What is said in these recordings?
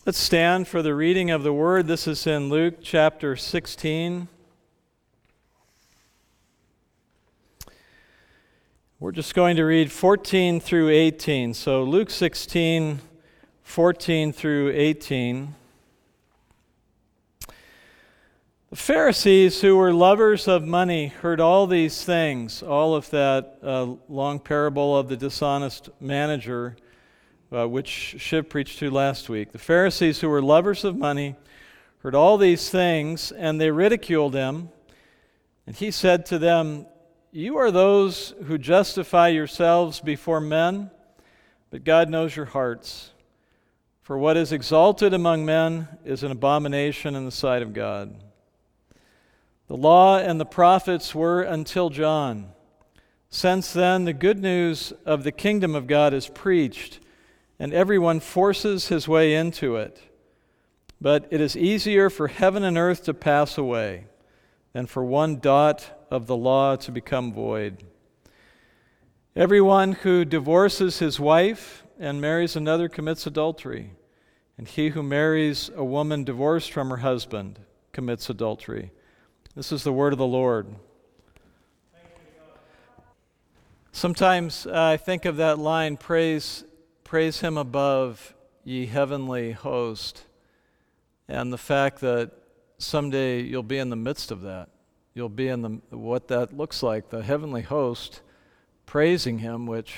Let's stand for the reading of the Word. This is in Luke chapter 16. We're just going to read 14 through 18. So Luke 16, 14 through 18. The Pharisees, who were lovers of money, heard all these things, all of that long parable of the dishonest manager, which Shiv preached to last week. The Pharisees, who were lovers of money, heard all these things, and they ridiculed him. And he said to them, "You are those who justify yourselves before men, but God knows your hearts. For what is exalted among men is an abomination in the sight of God. The law and the prophets were until John. Since then, the good news of the kingdom of God is preached, and everyone forces his way into it. But it is easier for heaven and earth to pass away than for one dot of the law to become void. Everyone who divorces his wife and marries another commits adultery, and he who marries a woman divorced from her husband commits adultery." This is the word of the Lord. Sometimes I think of that line, praise him above, ye heavenly host, and the fact that someday you'll be in the midst of that. You'll be in what that looks like, the heavenly host praising him, which,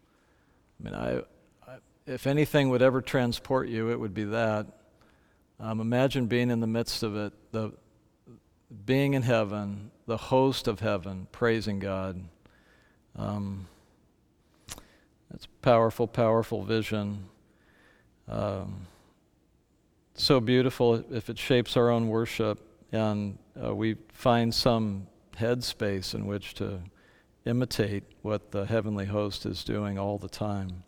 if anything would ever transport you, it would be that. Imagine being in the midst of it, being in heaven, the host of heaven, praising God. That's powerful, powerful vision. So beautiful if it shapes our own worship, and we find some headspace in which to imitate what the heavenly host is doing all the time.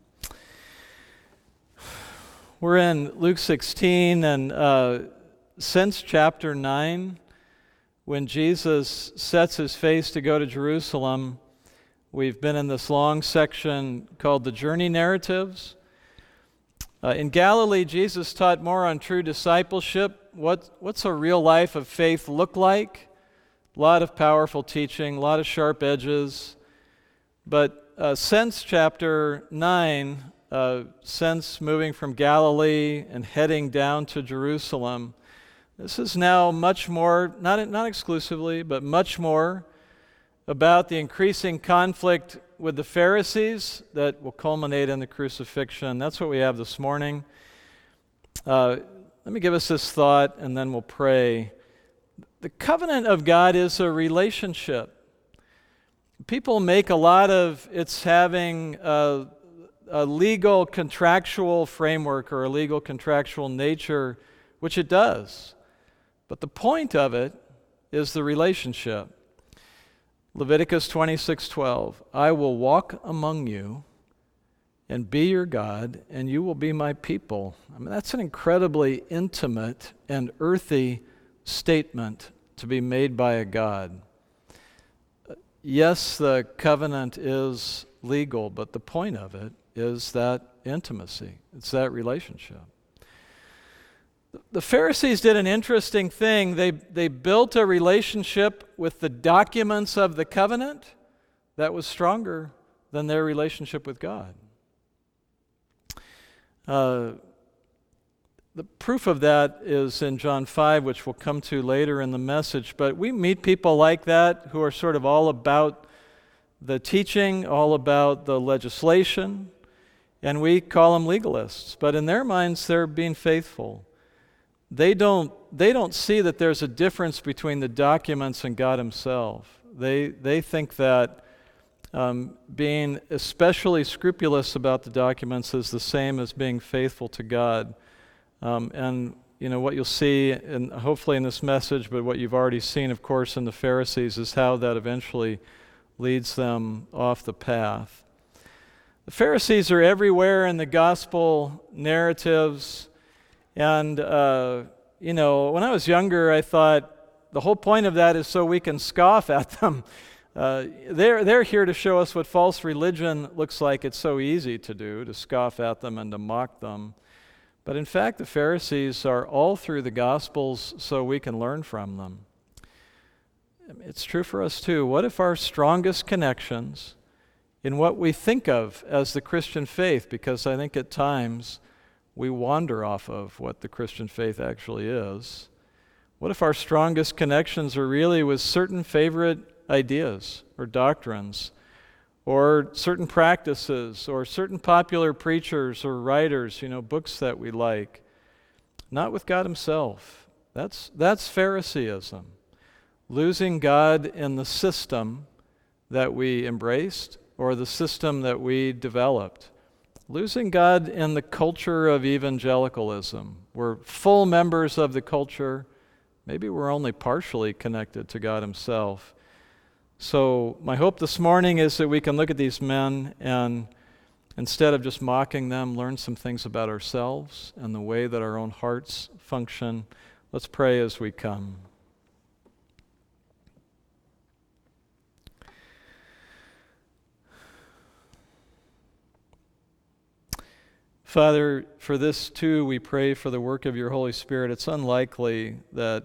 We're in Luke 16, and since chapter 9, when Jesus sets his face to go to Jerusalem, we've been in this long section called the Journey Narratives. In Galilee, Jesus taught more on true discipleship. What's a real life of faith look like? A lot of powerful teaching, a lot of sharp edges. But since chapter 9, since moving from Galilee and heading down to Jerusalem, this is now much more, not exclusively, but much more about the increasing conflict with the Pharisees that will culminate in the crucifixion. That's what we have this morning. Let me give us this thought, and then we'll pray. The covenant of God is a relationship. People make a lot of it's having a legal contractual framework or a legal contractual nature, which it does. But the point of it is the relationship. Leviticus 26:12, "I will walk among you and be your God, and you will be my people." That's an incredibly intimate and earthy statement to be made by a God. Yes, the covenant is legal, but the point of it is that intimacy. It's that relationship. The Pharisees did an interesting thing. They built a relationship with the documents of the covenant that was stronger than their relationship with God. The proof of that is in John 5, which we'll come to later in the message. But we meet people like that who are sort of all about the teaching, all about the legislation, and we call them legalists. But in their minds, they're being faithful. They don't see that there's a difference between the documents and God himself. They think that being especially scrupulous about the documents is the same as being faithful to God. And what you'll see, and hopefully in this message, but what you've already seen, of course, in the Pharisees, is how that eventually leads them off the path. The Pharisees are everywhere in the gospel narratives. And, when I was younger, I thought the whole point of that is so we can scoff at them. They're here to show us what false religion looks like. It's so easy to do, to scoff at them and to mock them. But in fact, the Pharisees are all through the Gospels so we can learn from them. It's true for us too. What if our strongest connections in what we think of as the Christian faith, because I think at times we wander off of what the Christian faith actually is, what if our strongest connections are really with certain favorite ideas or doctrines or certain practices or certain popular preachers or writers, books that we like, not with God himself? That's Phariseeism. Losing God in the system that we embraced or the system that we developed. Losing God in the culture of evangelicalism. We're full members of the culture. Maybe we're only partially connected to God himself. So my hope this morning is that we can look at these men and instead of just mocking them, learn some things about ourselves and the way that our own hearts function. Let's pray as we come. Father, for this too, we pray for the work of your Holy Spirit. It's unlikely that,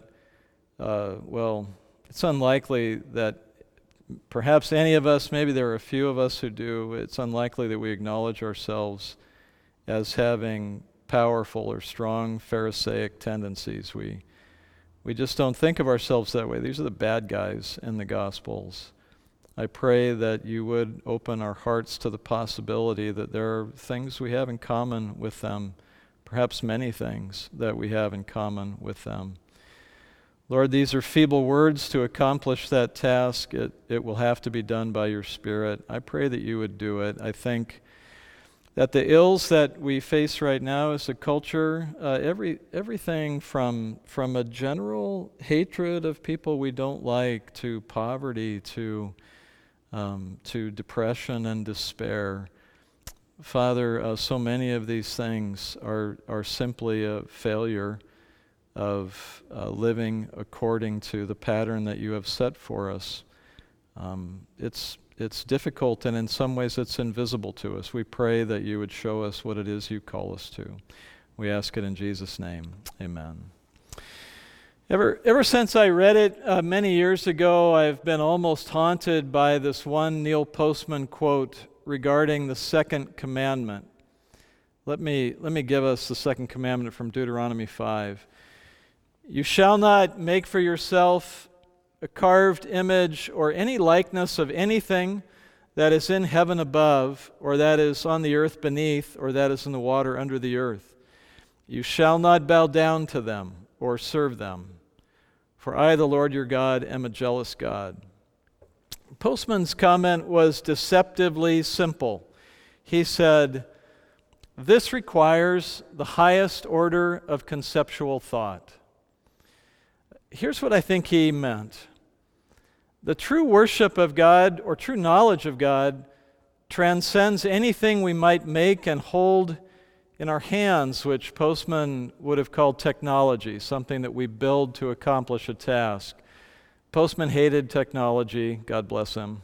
perhaps any of us, maybe there are a few of us who do, it's unlikely that we acknowledge ourselves as having powerful or strong Pharisaic tendencies. We just don't think of ourselves that way. These are the bad guys in the Gospels. I pray that you would open our hearts to the possibility that there are things we have in common with them, perhaps many things that we have in common with them. Lord, these are feeble words to accomplish that task. It will have to be done by your Spirit. I pray that you would do it. I think that the ills that we face right now as a culture, everything from a general hatred of people we don't like, to poverty, to depression and despair. Father, so many of these things are simply a failure of living according to the pattern that you have set for us. It's difficult, and in some ways it's invisible to us. We pray that you would show us what it is you call us to. We ask it in Jesus' name. Amen. Ever since I read it many years ago, I've been almost haunted by this one Neil Postman quote regarding the second commandment. Let me give us the second commandment from Deuteronomy 5. You shall not make for yourself a carved image or any likeness of anything that is in heaven above, or that is on the earth beneath, or that is in the water under the earth. You shall not bow down to them or serve them. For I, the Lord your God, am a jealous God. Postman's comment was deceptively simple. He said, this requires the highest order of conceptual thought. Here's what I think he meant. The true worship of God, or true knowledge of God, transcends anything we might make and hold in our hands, which Postman would have called technology, something that we build to accomplish a task. Postman hated technology, God bless him.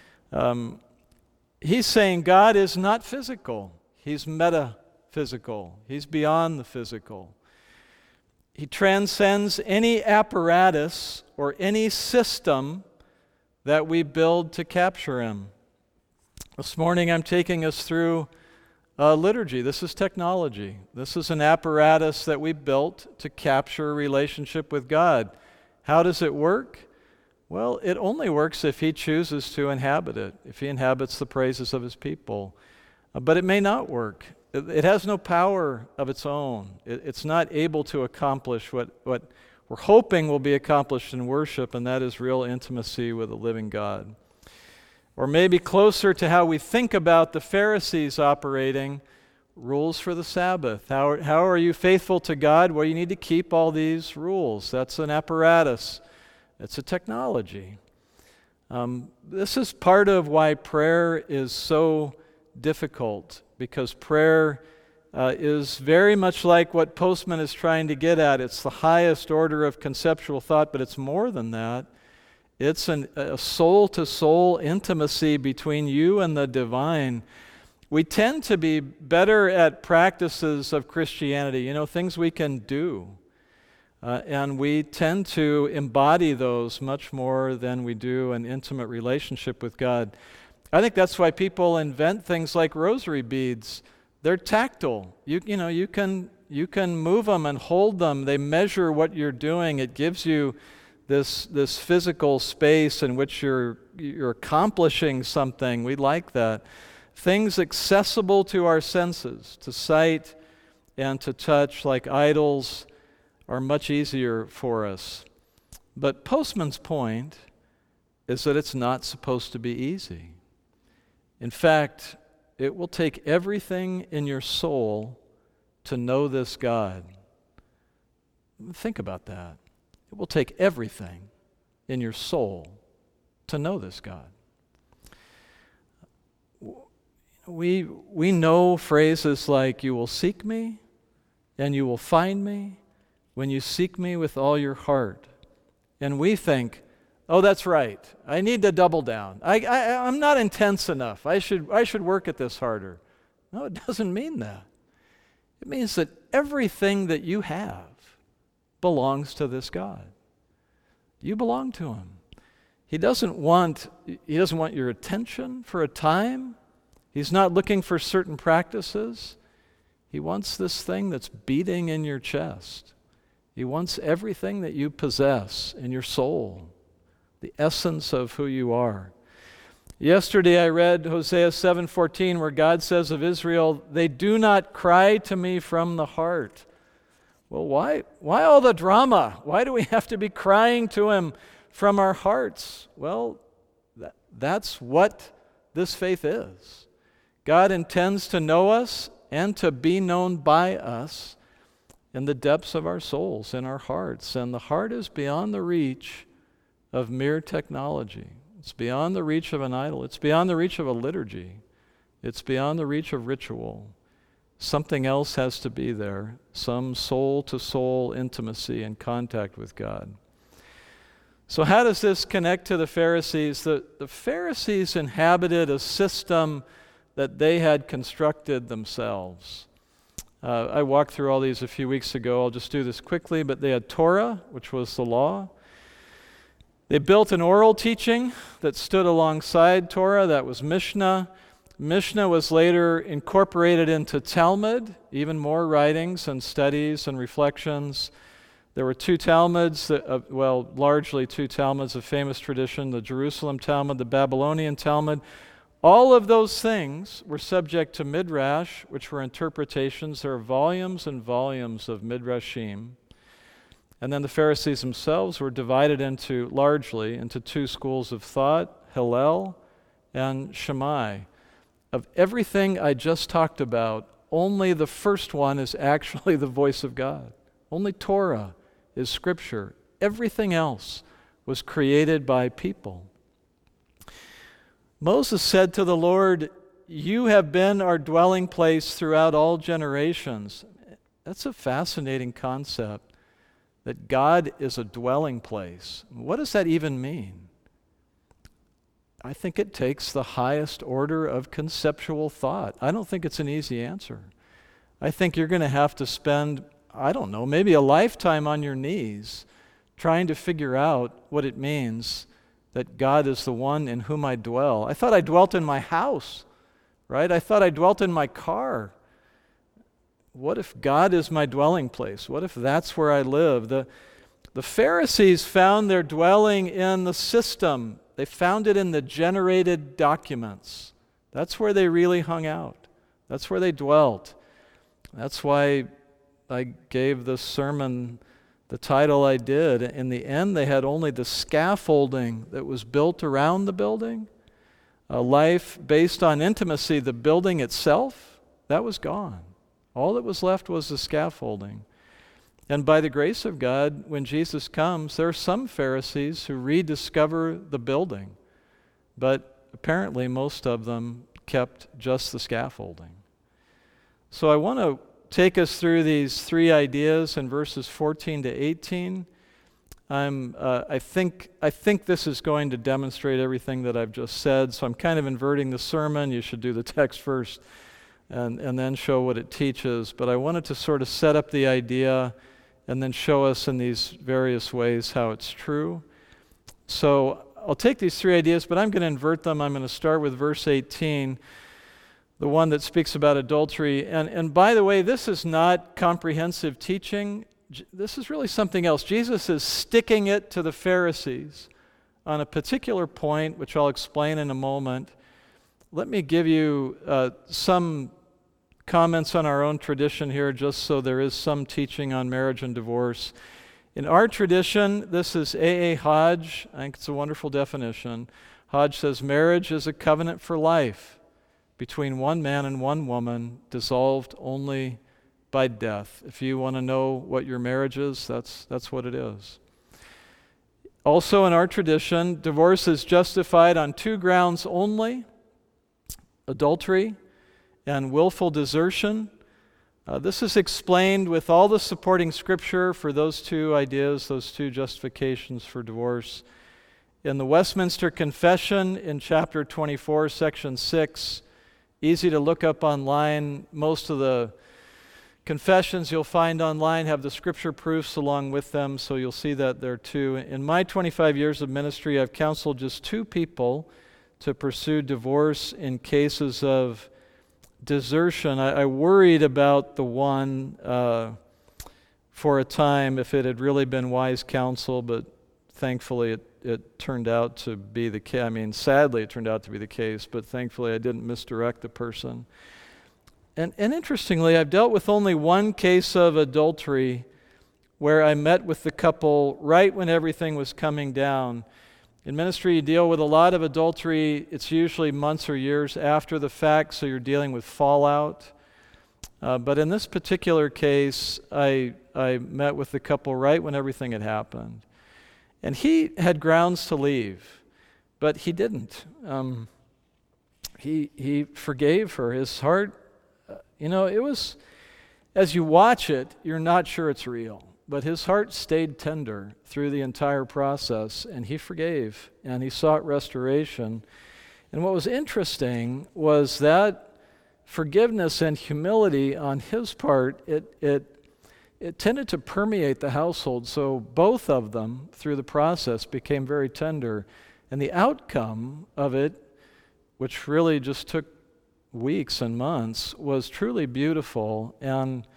He's saying God is not physical. He's metaphysical. He's beyond the physical. He transcends any apparatus or any system that we build to capture him. This morning I'm taking us through liturgy. This is technology. This is an apparatus that we built to capture a relationship with God. How does it work? Well, it only works if he chooses to inhabit it, if he inhabits the praises of his people. But it may not work. It has no power of its own. It's not able to accomplish what we're hoping will be accomplished in worship, and that is real intimacy with a living God. Or maybe closer to how we think about the Pharisees operating, rules for the Sabbath. How are you faithful to God? Well, you need to keep all these rules. That's an apparatus. It's a technology. This is part of why prayer is so difficult, because prayer is very much like what Postman is trying to get at. It's the highest order of conceptual thought, but it's more than that. It's a soul-to-soul intimacy between you and the divine. We tend to be better at practices of Christianity, things we can do. And we tend to embody those much more than we do an intimate relationship with God. I think that's why people invent things like rosary beads. They're tactile. You can move them and hold them. They measure what you're doing. It gives you this physical space in which you're accomplishing something. We like that. Things accessible to our senses, to sight and to touch, like idols, are much easier for us. But Postman's point is that it's not supposed to be easy. In fact, it will take everything in your soul to know this God. Think about that. It will take everything in your soul to know this God. We know phrases like, "You will seek me and you will find me when you seek me with all your heart." And we think, "Oh, that's right. I need to double down. I'm not intense enough. I should work at this harder." No, it doesn't mean that. It means that everything that you have belongs to this God. You belong to Him. He doesn't want your attention for a time. He's not looking for certain practices. He wants this thing that's beating in your chest. He wants everything that you possess in your soul, the essence of who you are. Yesterday I read Hosea 7:14, where God says of Israel, "They do not cry to me from the heart." Well, why all the drama? Why do we have to be crying to Him from our hearts? Well, that's what this faith is. God intends to know us and to be known by us in the depths of our souls, in our hearts. And the heart is beyond the reach of mere technology. It's beyond the reach of an idol. It's beyond the reach of a liturgy. It's beyond the reach of ritual. Something else has to be there, some soul-to-soul intimacy and contact with God. So how does this connect to the Pharisees? The Pharisees inhabited a system that they had constructed themselves. I walked through all these a few weeks ago. I'll just do this quickly, but they had Torah, which was the law. They built an oral teaching that stood alongside Torah, that was Mishnah. Mishnah was later incorporated into Talmud, even more writings and studies and reflections. There were two Talmuds, largely two Talmuds of famous tradition, the Jerusalem Talmud, the Babylonian Talmud. All of those things were subject to midrash, which were interpretations. There are volumes and volumes of midrashim. And then the Pharisees themselves were divided largely into two schools of thought, Hillel and Shammai. Of everything I just talked about, only the first one is actually the voice of God. Only Torah is Scripture. Everything else was created by people. Moses said to the Lord, "You have been our dwelling place throughout all generations." That's a fascinating concept, that God is a dwelling place. What does that even mean? I think it takes the highest order of conceptual thought. I don't think it's an easy answer. I think you're going to have to spend, maybe a lifetime on your knees trying to figure out what it means that God is the one in whom I dwell. I thought I dwelt in my house, right? I thought I dwelt in my car. What if God is my dwelling place? What if that's where I live? The Pharisees found their dwelling in the system. They found it in the generated documents. That's where they really hung out. That's where they dwelt. That's why I gave this sermon the title I did. In the end, they had only the scaffolding that was built around the building. A life based on intimacy, the building itself, that was gone. All that was left was the scaffolding. And by the grace of God, when Jesus comes, there are some Pharisees who rediscover the building, but apparently most of them kept just the scaffolding. So I want to take us through these three ideas in verses 14 to 18. I think this is going to demonstrate everything that I've just said, so I'm kind of inverting the sermon. You should do the text first and then show what it teaches. But I wanted to sort of set up the idea and then show us in these various ways how it's true. So I'll take these three ideas, but I'm going to invert them. I'm going to start with verse 18, the one that speaks about adultery. And by the way, this is not comprehensive teaching. This is really something else. Jesus is sticking it to the Pharisees on a particular point, which I'll explain in a moment. Let me give you some comments on our own tradition here, just so there is some teaching on marriage and divorce. In our tradition, this is A.A. Hodge. I think it's a wonderful definition. Hodge says, marriage is a covenant for life between one man and one woman, dissolved only by death. If you want to know what your marriage is, that's what it is. Also in our tradition, divorce is justified on two grounds only: adultery and willful desertion. This is explained with all the supporting scripture for those two ideas, those two justifications for divorce. In the Westminster Confession in chapter 24, section 6, easy to look up online. Most of the confessions you'll find online have the scripture proofs along with them, so you'll see that there too. In my 25 years of ministry, I've counseled just two people to pursue divorce in cases of desertion. I worried about the one for a time if it had really been wise counsel, but thankfully it turned out to be the case. I mean, sadly it turned out to be the case, but thankfully I didn't misdirect the person. And interestingly, I've dealt with only one case of adultery where I met with the couple right when everything was coming down. In ministry, you deal with a lot of adultery. It's usually months or years after the fact, so you're dealing with fallout. But in this particular case, I met with the couple right when everything had happened. And he had grounds to leave, but he didn't. He forgave her. His heart, it was, as you watch it, you're not sure it's real. But his heart stayed tender through the entire process, and he forgave, and he sought restoration. And what was interesting was that forgiveness and humility on his part, it tended to permeate the household. So both of them, through the process, became very tender. And the outcome of it, which really just took weeks and months, was truly beautiful. And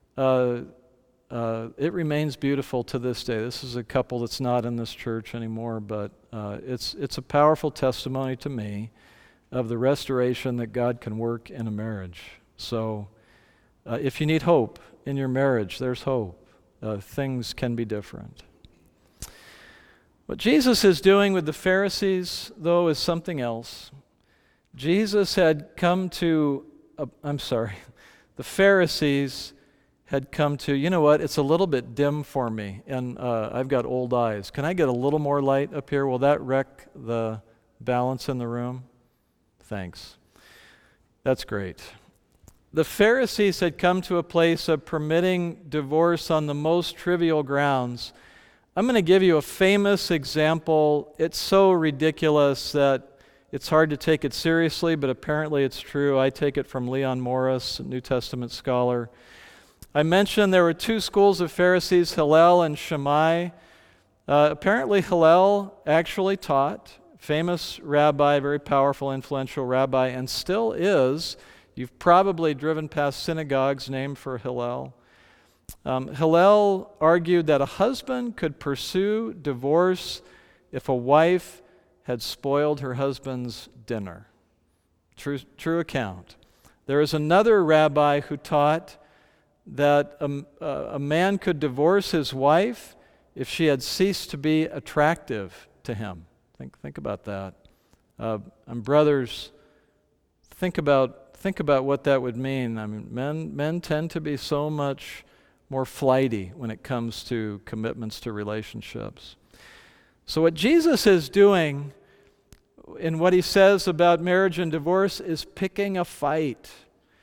it remains beautiful to this day. This is a couple that's not in this church anymore, but it's a powerful testimony to me of the restoration that God can work in a marriage. So if you need hope in your marriage, there's hope. Things can be different. What Jesus is doing with the Pharisees, though, is something else. Jesus had come to, the Pharisees had come to, you know what, it's a little bit dim for me, and I've got old eyes. Can I get a little more light up here? Will that wreck the balance in the room? Thanks. That's great. The Pharisees had come to a place of permitting divorce on the most trivial grounds. I'm going to give you a famous example. It's so ridiculous that it's hard to take it seriously, but apparently it's true. I take it from Leon Morris, a New Testament scholar. I mentioned there were two schools of Pharisees, Hillel and Shammai. Apparently Hillel actually taught, famous rabbi, very powerful, influential rabbi, and still is. You've probably driven past synagogues named for Hillel. Hillel argued that a husband could pursue divorce if a wife had spoiled her husband's dinner. True account. There is another rabbi who taught that a man could divorce his wife if she had ceased to be attractive to him. Think about that. And brothers, think about what that would mean. I mean, men tend to be so much more flighty when it comes to commitments to relationships. So what Jesus is doing in what he says about marriage and divorce is picking a fight.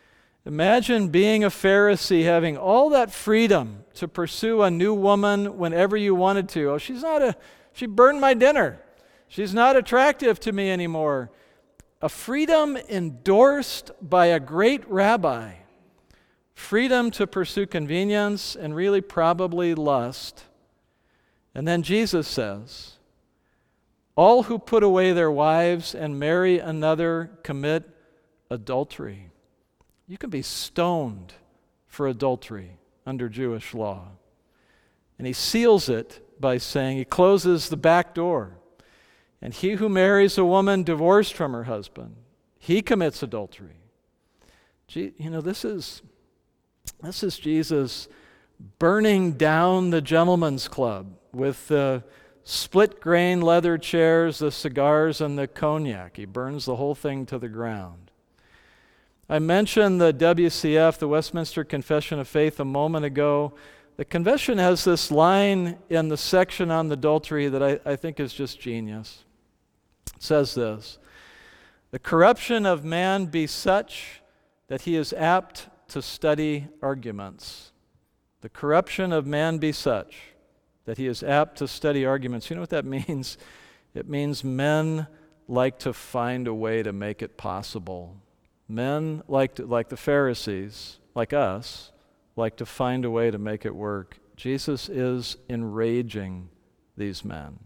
Imagine being a Pharisee, having all that freedom to pursue a new woman whenever you wanted to. Oh, she burned my dinner. She's not attractive to me anymore. A freedom endorsed by a great rabbi. Freedom to pursue convenience and really probably lust. And then Jesus says, all who put away their wives and marry another commit adultery. You can be stoned for adultery under Jewish law. And he seals it by saying, he closes the back door. And he who marries a woman divorced from her husband, he commits adultery. This is Jesus burning down the gentleman's club with the split grain leather chairs, the cigars, and the cognac. He burns the whole thing to the ground. I mentioned the WCF, the Westminster Confession of Faith, a moment ago. The confession has this line in the section on adultery that I think is just genius. It says this: the corruption of man be such that he is apt to study arguments. The corruption of man be such that he is apt to study arguments. You know what that means? It means men like to find a way to make it possible. Men like the Pharisees, like us, like to find a way to make it work. Jesus is enraging these men.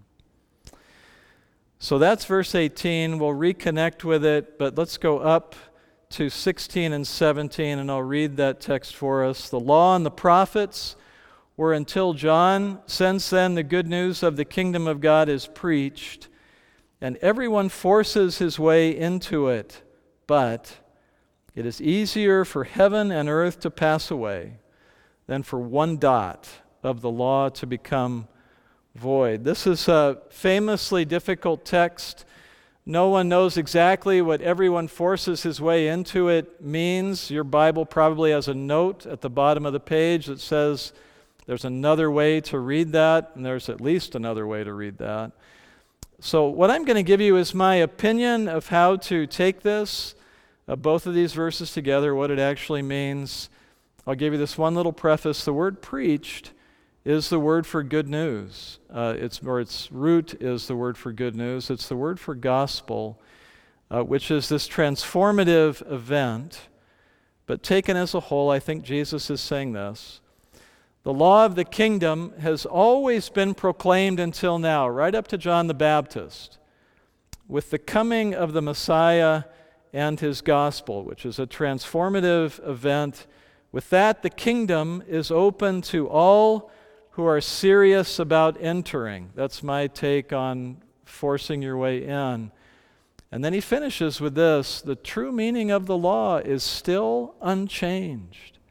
So that's verse 18. We'll reconnect with it, but let's go up to 16 and 17, and I'll read that text for us. The law and the prophets were until John. Since then, the good news of the kingdom of God is preached, and everyone forces his way into it. But it is easier for heaven and earth to pass away than for one dot of the law to become void. This is a famously difficult text. No one knows exactly what everyone forces his way into it means. Your Bible probably has a note at the bottom of the page that says there's another way to read that, and there's at least another way to read that. So what I'm going to give you is my opinion of how to take this, both of these verses together, what it actually means. I'll give you this one little preface. The word preached is the word for good news. Its root is the word for good news. It's the word for gospel, which is this transformative event. But taken as a whole, I think Jesus is saying this: the law of the kingdom has always been proclaimed until now, right up to John the Baptist, with the coming of the Messiah and his gospel, which is a transformative event. With that, the kingdom is open to all who are serious about entering. That's my take on forcing your way in. And then he finishes with this: the true meaning of the law is still unchanged.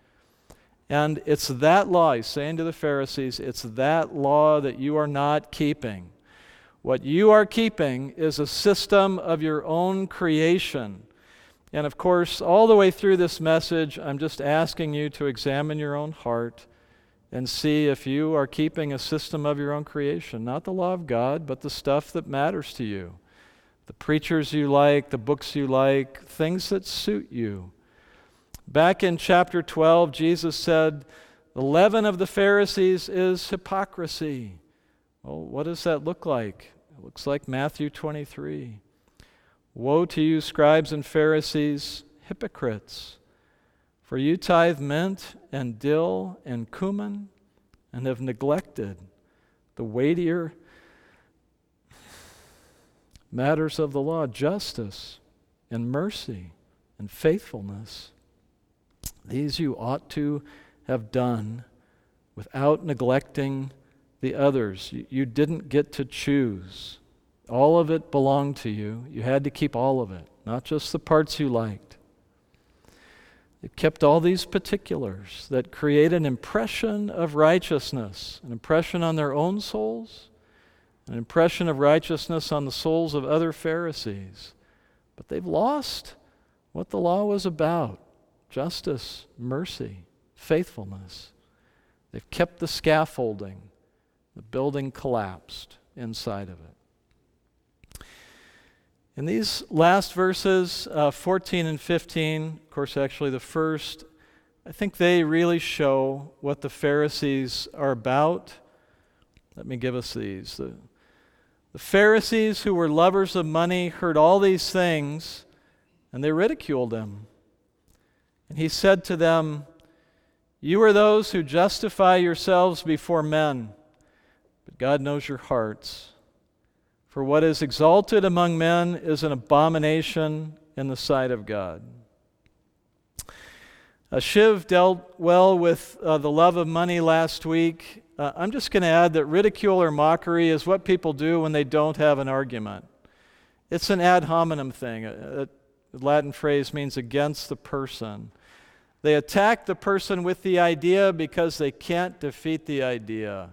And it's that law, he's saying to the Pharisees, it's that law that you are not keeping. What you are keeping is a system of your own creation. And of course, all the way through this message, I'm just asking you to examine your own heart and see if you are keeping a system of your own creation. Not the law of God, but the stuff that matters to you. The preachers you like, the books you like, things that suit you. Back in chapter 12, Jesus said, the leaven of the Pharisees is hypocrisy. Well, what does that look like? It looks like Matthew 23. Woe to you, scribes and Pharisees, hypocrites! For you tithe mint and dill and cumin, and have neglected the weightier matters of the law, justice and mercy and faithfulness. These you ought to have done without neglecting the others. You didn't get to choose. All of it belonged to you. You had to keep all of it, not just the parts you liked. They kept all these particulars that create an impression of righteousness, an impression on their own souls, an impression of righteousness on the souls of other Pharisees. But they've lost what the law was about: justice, mercy, faithfulness. They've kept the scaffolding. The building collapsed inside of it. In these last verses, 14 and 15, of course, actually the first, I think they really show what the Pharisees are about. Let me give us these. The Pharisees, who were lovers of money, heard all these things, and they ridiculed him. And he said to them, "You are those who justify yourselves before men, but God knows your hearts. For what is exalted among men is an abomination in the sight of God." Shiv dealt well with the love of money last week. I'm just going to add that ridicule or mockery is what people do when they don't have an argument. It's an ad hominem thing. A Latin phrase means against the person. They attack the person with the idea because they can't defeat the idea.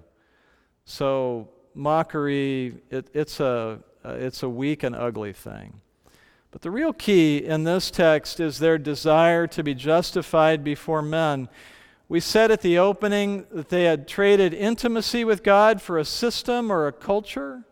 So mockery, it's a weak and ugly thing. But the real key in this text is their desire to be justified before men. We said at the opening that they had traded intimacy with God for a system or a culture.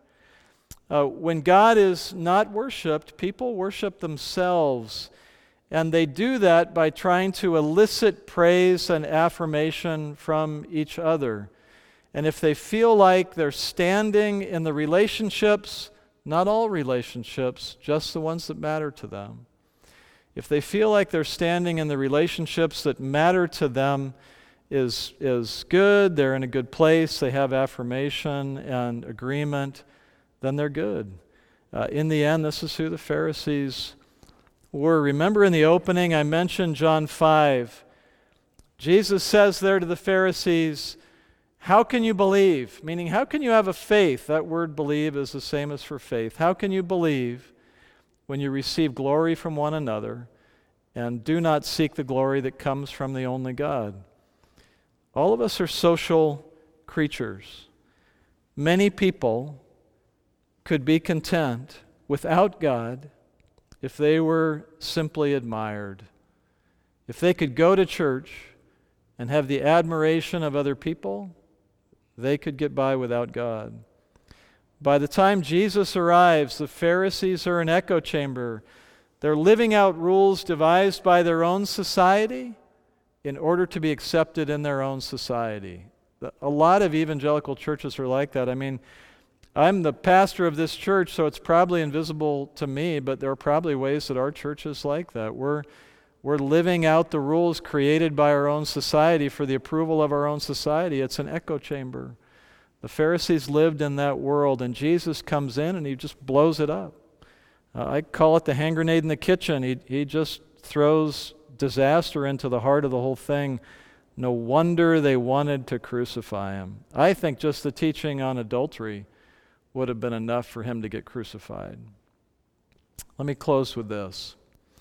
When God is not worshiped, people worship themselves. And they do that by trying to elicit praise and affirmation from each other. And if they feel like they're standing in the relationships, not all relationships, just the ones that matter to them. If they feel like they're standing in the relationships that matter to them is good, they're in a good place, they have affirmation and agreement, then they're good. In the end, this is who the Pharisees were. Remember in the opening, I mentioned John 5. Jesus says there to the Pharisees, "How can you believe?" Meaning, how can you have a faith? That word believe is the same as for faith. How can you believe when you receive glory from one another and do not seek the glory that comes from the only God? All of us are social creatures. Many people could be content without God if they were simply admired. If they could go to church and have the admiration of other people, they could get by without God. By the time Jesus arrives, the Pharisees are an echo chamber. They're living out rules devised by their own society in order to be accepted in their own society. A lot of evangelical churches are like that. I mean, I'm the pastor of this church, so it's probably invisible to me, but there are probably ways that our church is like that. We're living out the rules created by our own society for the approval of our own society. It's an echo chamber. The Pharisees lived in that world, and Jesus comes in and he just blows it up. I call it the hand grenade in the kitchen. He just throws disaster into the heart of the whole thing. No wonder they wanted to crucify him. I think just the teaching on adultery would have been enough for him to get crucified. Let me close with this.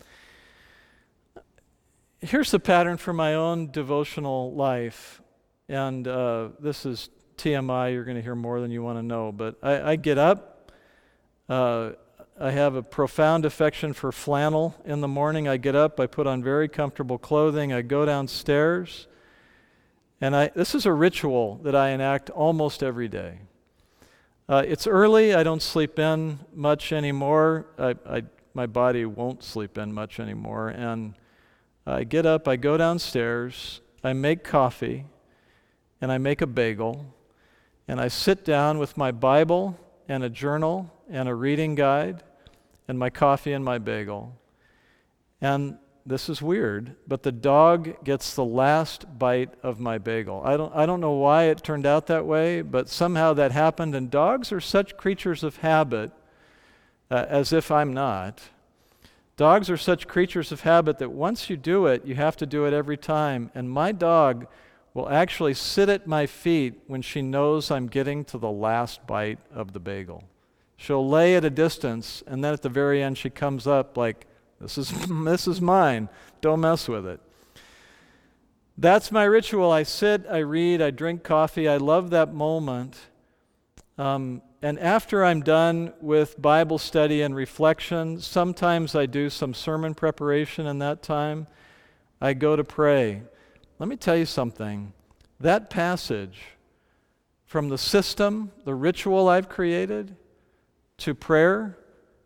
Here's the pattern for my own devotional life, and this is TMI, you're going to hear more than you want to know, but I get up, I have a profound affection for flannel in the morning. I get up, I put on very comfortable clothing, I go downstairs, and this is a ritual that I enact almost every day. It's early, I don't sleep in much anymore, my body won't sleep in much anymore, and I get up, I go downstairs, I make coffee, and I make a bagel, and I sit down with my Bible and a journal and a reading guide and my coffee and my bagel. And this is weird, but the dog gets the last bite of my bagel. I don't know why it turned out that way, but somehow that happened, and dogs are such creatures of habit, as if I'm not. Dogs are such creatures of habit that once you do it, you have to do it every time. And my dog will actually sit at my feet when she knows I'm getting to the last bite of the bagel. She'll lay at a distance, and then at the very end she comes up like, this is mine. Don't mess with it. That's my ritual. I sit, I read, I drink coffee. I love that moment. And after I'm done with Bible study and reflection, sometimes I do some sermon preparation in that time. I go to pray. Let me tell you something. That passage from the system, the ritual I've created, to prayer,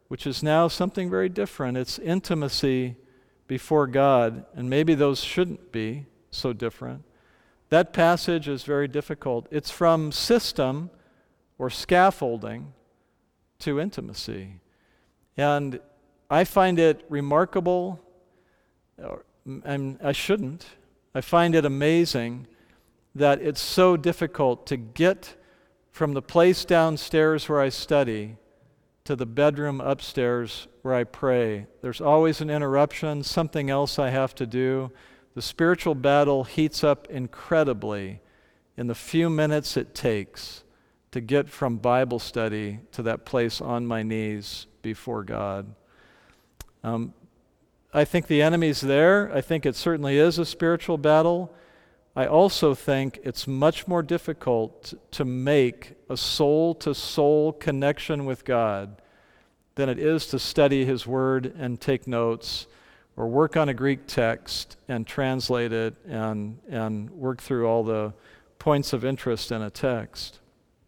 which is now something very different. It's intimacy before God, and maybe those shouldn't be so different. That passage is very difficult. It's from system or scaffolding to intimacy. And I find it remarkable, and I shouldn't. I find it amazing that it's so difficult to get from the place downstairs where I study to the bedroom upstairs where I pray. There's always an interruption, something else I have to do. The spiritual battle heats up incredibly in the few minutes it takes to get from Bible study to that place on my knees before God. I think the enemy's there. I think it certainly is a spiritual battle. I also think it's much more difficult to make a soul-to-soul connection with God than it is to study His Word and take notes or work on a Greek text and translate it and work through all the points of interest in a text.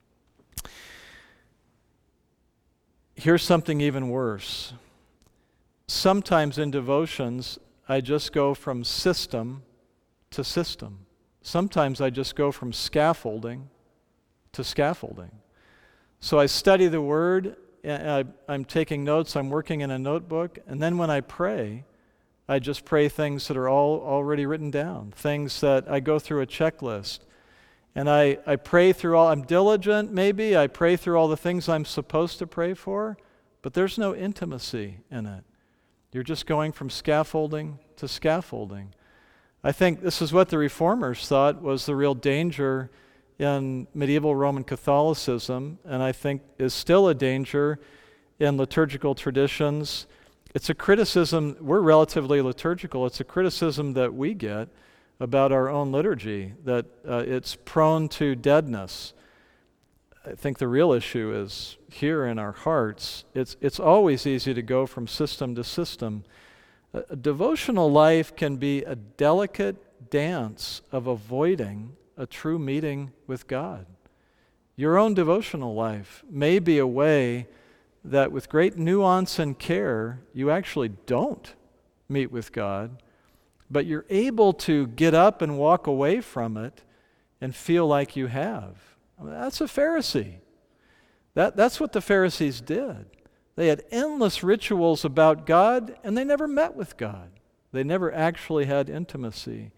Here's something even worse. Sometimes in devotions, I just go from system to system. Sometimes I just go from scaffolding to scaffolding. So I study the Word, I'm taking notes, I'm working in a notebook, and then when I pray, I just pray things that are all already written down, things that I go through a checklist. And I pray through I'm diligent maybe, I pray through all the things I'm supposed to pray for, but there's no intimacy in it. You're just going from scaffolding to scaffolding. I think this is what the Reformers thought was the real danger in medieval Roman Catholicism, and I think is still a danger in liturgical traditions. It's a criticism, we're relatively liturgical, it's a criticism that we get about our own liturgy, that it's prone to deadness. I think the real issue is here in our hearts. It's always easy to go from system to system. A devotional life can be a delicate dance of avoiding a true meeting with God. Your own devotional life may be a way that with great nuance and care, you actually don't meet with God, but you're able to get up and walk away from it and feel like you have. I mean, that's a Pharisee. That's what the Pharisees did. They had endless rituals about God, and they never met with God. They never actually had intimacy.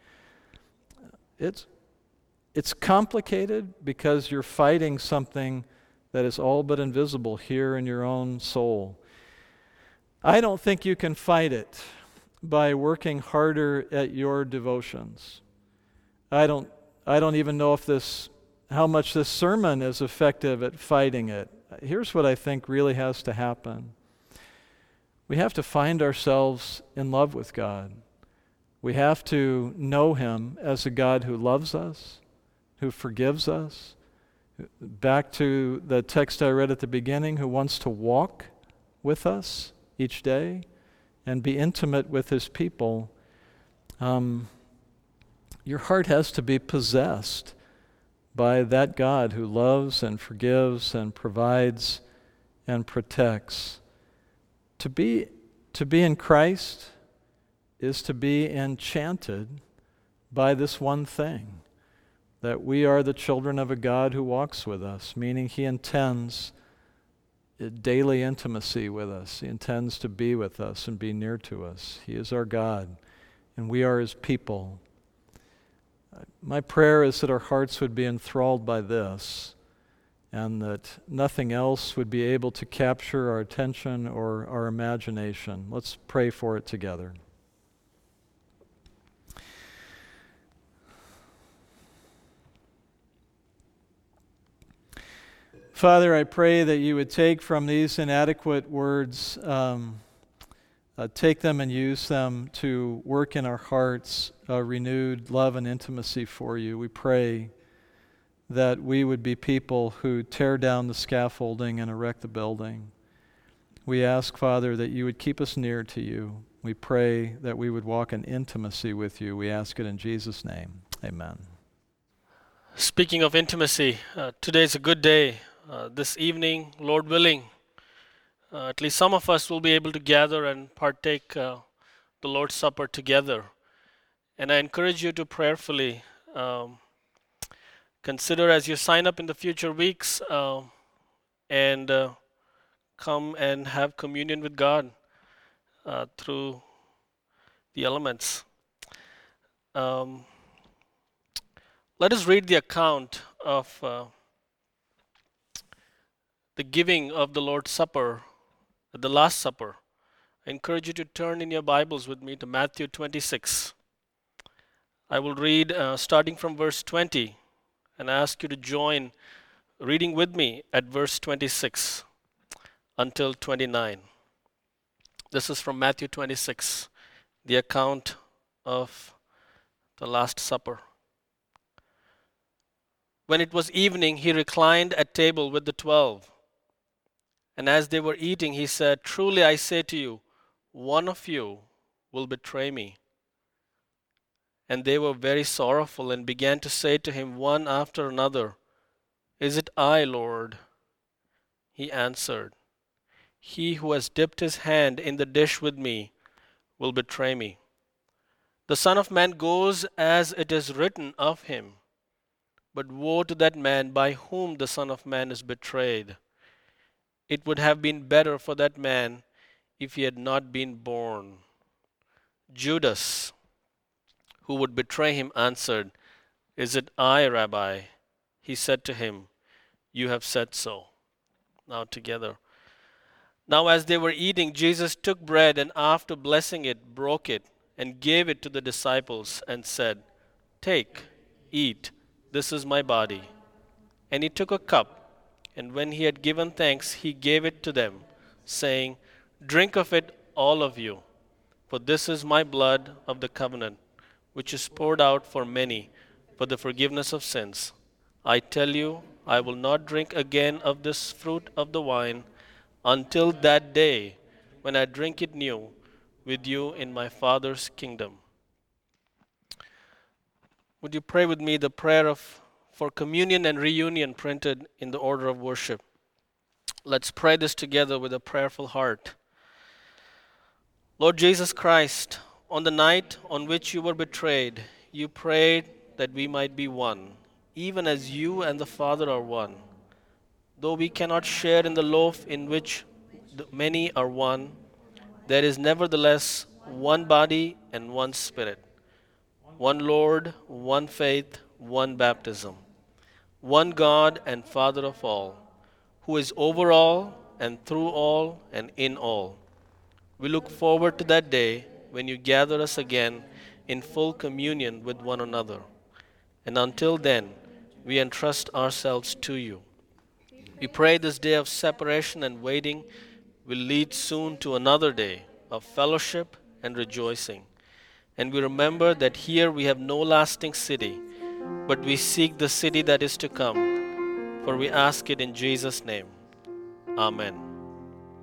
It's complicated because you're fighting something that is all but invisible here in your own soul. I don't think you can fight it by working harder at your devotions. I don't even know how much this sermon is effective at fighting it. Here's what I think really has to happen. We have to find ourselves in love with God. We have to know Him as a God who loves us, who forgives us. Back to the text I read at the beginning, who wants to walk with us each day and be intimate with His people. Your heart has to be possessed by that God who loves and forgives and provides and protects. To be in Christ is to be enchanted by this one thing, that we are the children of a God who walks with us, meaning He intends daily intimacy with us. He intends to be with us and be near to us. He is our God, and we are His people. My prayer is that our hearts would be enthralled by this, and that nothing else would be able to capture our attention or our imagination. Let's pray for it together. Father, I pray that you would take from these inadequate words, take them and use them to work in our hearts renewed love and intimacy for you. We pray that we would be people who tear down the scaffolding and erect the building. We ask, Father, that you would keep us near to you. We pray that we would walk in intimacy with you. We ask it in Jesus' name. Amen. Speaking of intimacy, today's a good day. This evening, Lord willing, at least some of us will be able to gather and partake the Lord's Supper together. And I encourage you to prayerfully consider as you sign up in the future weeks and come and have communion with God through the elements. Let us read the account of the giving of the Lord's Supper, the Last Supper. I encourage you to turn in your Bibles with me to Matthew 26. I will read starting from verse 20 and ask you to join reading with me at verse 26 until 29. This is from Matthew 26, the account of the Last Supper. When it was evening, he reclined at table with the 12. And as they were eating, he said, "Truly I say to you, one of you will betray me." And they were very sorrowful and began to say to him one after another, "Is it I, Lord?" He answered, "He who has dipped his hand in the dish with me will betray me. The Son of Man goes as it is written of him. But woe to that man by whom the Son of Man is betrayed. It would have been better for that man if he had not been born." Judas, who would betray him, answered, "Is it I, Rabbi?" He said to him, "You have said so." Now together. Now as they were eating, Jesus took bread and after blessing it, broke it and gave it to the disciples and said, "Take, eat, this is my body." And he took a cup, and when he had given thanks, he gave it to them, saying, "Drink of it, all of you, for this is my blood of the covenant, which is poured out for many for the forgiveness of sins. I tell you, I will not drink again of this fruit of the vine until that day when I drink it new with you in my Father's kingdom." Would you pray with me the prayer for communion and reunion printed in the order of worship? Let's pray this together with a prayerful heart. Lord Jesus Christ, on the night on which you were betrayed, you prayed that we might be one, even as you and the Father are one. Though we cannot share in the loaf in which the many are one, there is nevertheless one body and one Spirit, one Lord, one faith, one baptism, one God and Father of all, who is over all and through all and in all. We look forward to that day when you gather us again in full communion with one another. And until then, we entrust ourselves to you. We pray this day of separation and waiting will lead soon to another day of fellowship and rejoicing. And we remember that here we have no lasting city, but we seek the city that is to come. For we ask it in Jesus' name. Amen.